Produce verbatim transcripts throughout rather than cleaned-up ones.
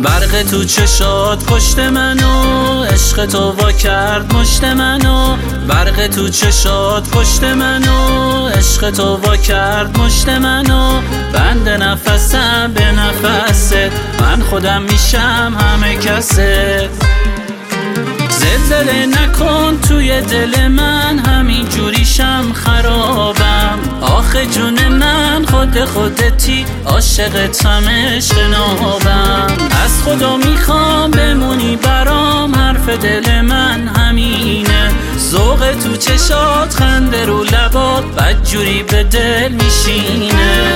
برق تو چشات پشت منو، عشق تو وا کرد مشت منو. برق تو چشات پشت منو، عشق تو وا کرد مشت منو. بند نفسم به نفست، من خودم میشم همه کست. زلزله نکن توی دل من، همین جوریشم خرابم. آخه جون من خود خودتی، عاشقتم عشق نابم. از خدا میخوام بمونی برام، حرف دل من همینه. ذوق تو چشات، خنده رو لبات، بدجوری به دل میشینه.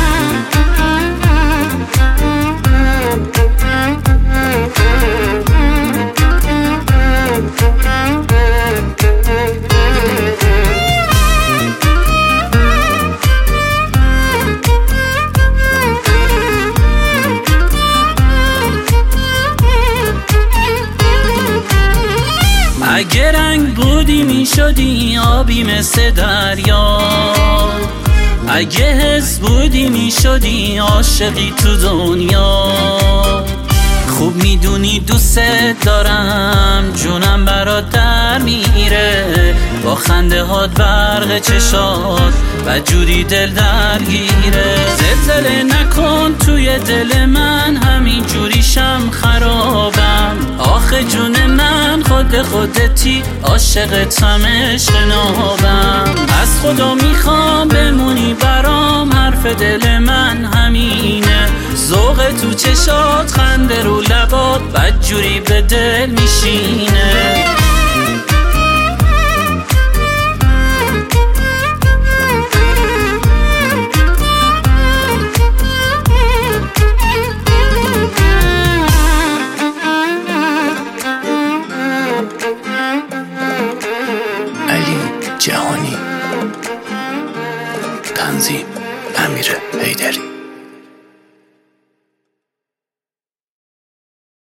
اگه رنگ بودی می شدی آبی مثل دریا، اگه حس بودی می شدی عاشقی تو دنیا. خوب میدونی دوست دارم، جونم برات در میره. با خنده هات برق چشات، بدجوری دل درگیره. زلزله نکن توی دل من، همین جوریشم خرابم. آخه جون من خود خودتی، عاشقتم عشق نابم. از خدا میخوام بمونی برام، حرف دل من همینه. ذوق تو چشات، خنده رو لبات، بدجوری به دل میشینه. علی جهانی، تنظیم امیر حیدری.